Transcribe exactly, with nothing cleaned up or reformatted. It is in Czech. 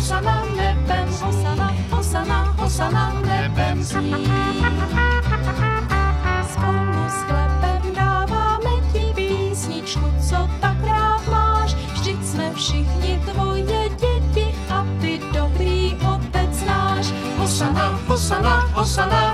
hosana nebem hosana, hosana, hosana nebem zní. Spolu s chlebem dáváme ti písničku, co tak rád máš. Vždyť jsme všichni tvoje děti a ty dobrý otec náš. Hosana, hosana, hosana